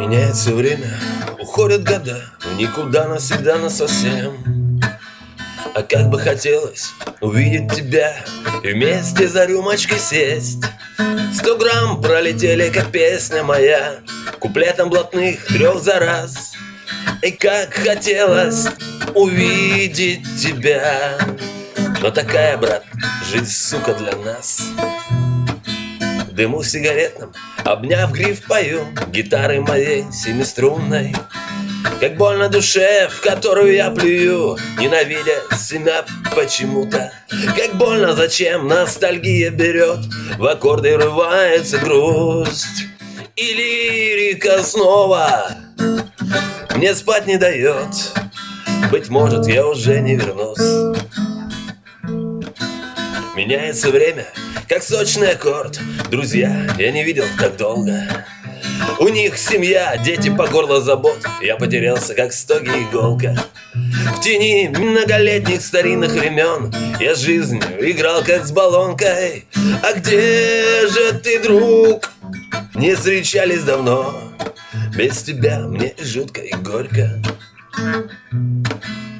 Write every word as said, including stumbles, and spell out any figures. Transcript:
Меняется время, уходят года, в никуда навсегда насовсем. А как бы хотелось увидеть тебя и вместе за рюмочкой сесть. Сто грамм пролетели, как песня моя, куплетом блатных трех за раз. И как хотелось увидеть тебя. Но такая, брат, жизнь, сука, для нас. В дыму сигаретном, обняв гриф, пою гитарой моей семиструнной. Как больно душе, в которую я плюю, ненавидя себя почему-то. Как больно, зачем ностальгия берет, в аккорды врывается грусть. И лирика снова мне спать не дает. Быть может, я уже не вернусь. Меняется время, как сочный аккорд. Друзья, я не видел так долго. У них семья, дети по горло забот. Я потерялся, как в стоге иголка. В тени многолетних старинных времен я жизнью играл, как с баллонкой. А где же ты, друг? Не встречались давно. Без тебя мне жутко и горько.